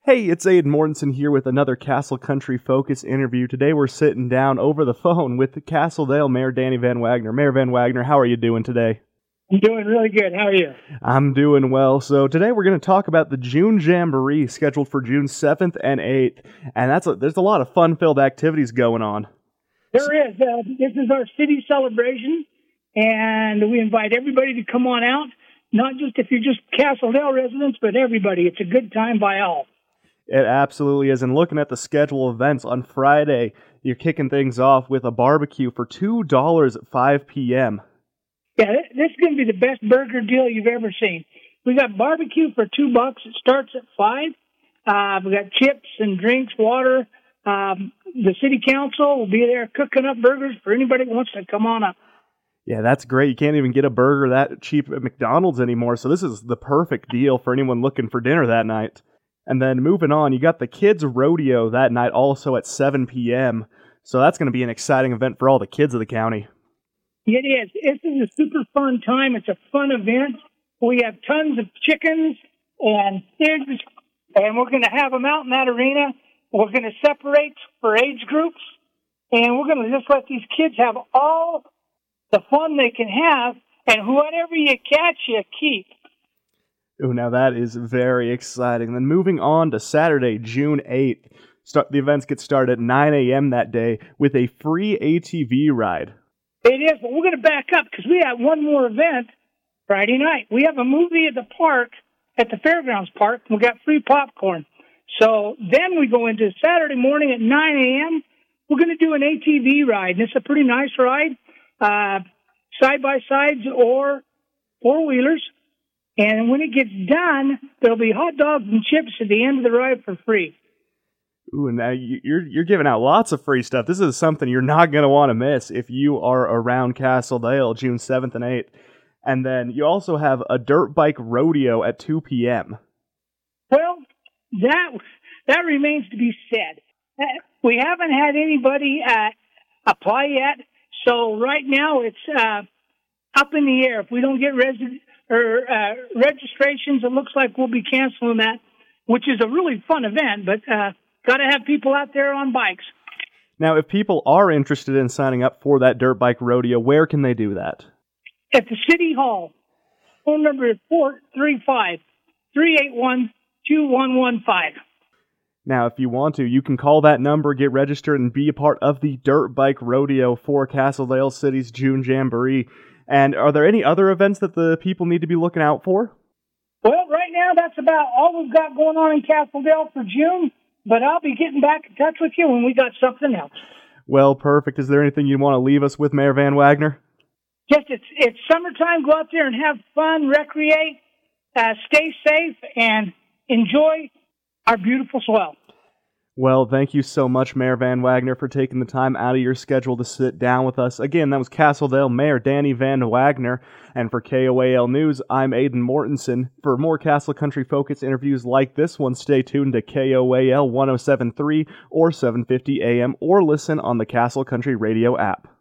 Hey, it's Aiden Mortensen here with another Castle Country Focus interview. Today we're sitting down over the phone with the Castledale Mayor Danny Van Wagner. Mayor Van Wagner, how are you doing today? I'm doing really good. How are you? I'm doing well. So today we're going to talk about the June Jamboree scheduled for June 7th and 8th. And there's a lot of fun-filled activities going on. There is. This is our city celebration, and we invite everybody to come on out, not just if you're just Castledale residents, but everybody. It's a good time by all. It absolutely is. And looking at the schedule of events, on Friday, you're kicking things off with a barbecue for $2 at 5 p.m. Yeah, this is going to be the best burger deal you've ever seen. We got barbecue for $2. It starts at 5. We got chips and drinks, water. The city council will be there cooking up burgers for anybody who wants to come on up. Yeah, that's great. You can't even get a burger that cheap at McDonald's anymore, so this is the perfect deal for anyone looking for dinner that night. And then moving on, you got the kids' rodeo that night also at 7 p.m., so that's going to be an exciting event for all the kids of the county. It is. This is a super fun time. It's a fun event. We have tons of chickens and pigs, and we're going to have them out in that arena. We're going to separate for age groups, and we're going to just let these kids have all the fun they can have, and whatever you catch, you keep. Ooh, now that is very exciting. Then moving on to Saturday, June 8th. The events get started at 9 a.m. that day with a free ATV ride. It is, but we're going to back up because we have one more event Friday night. We have a movie at the park, at the Fairgrounds Park, and we got free popcorn. So then we go into Saturday morning at 9 a.m. We're going to do an ATV ride, and it's a pretty nice ride, side-by-sides or four-wheelers. And when it gets done, there'll be hot dogs and chips at the end of the ride for free. Ooh, now you're giving out lots of free stuff. This is something you're not going to want to miss if you are around Castledale, June 7th and 8th. And then you also have a dirt bike rodeo at 2 p.m. Well, that remains to be said. We haven't had anybody apply yet, so right now it's up in the air. If we don't get registrations, it looks like we'll be canceling that, which is a really fun event, but got to have people out there on bikes. Now, if people are interested in signing up for that dirt bike rodeo, where can they do that? At the City Hall. Phone number is 435-381-2115. Now, if you want to, you can call that number, get registered, and be a part of the dirt bike rodeo for Castledale City's June Jamboree. And are there any other events that the people need to be looking out for? Well, right now, that's about all we've got going on in Castledale for June, but I'll be getting back in touch with you when we got something else. Well, perfect. Is there anything you want to leave us with, Mayor Van Wagner? Just, it's summertime. Go out there and have fun, recreate, stay safe, and enjoy our beautiful swell. Well, thank you so much, Mayor Van Wagner, for taking the time out of your schedule to sit down with us. Again, that was Castledale Mayor Danny Van Wagner. And for KOAL News, I'm Aiden Mortensen. For more Castle Country Focus interviews like this one, stay tuned to KOAL 107.3 or 750 AM or listen on the Castle Country Radio app.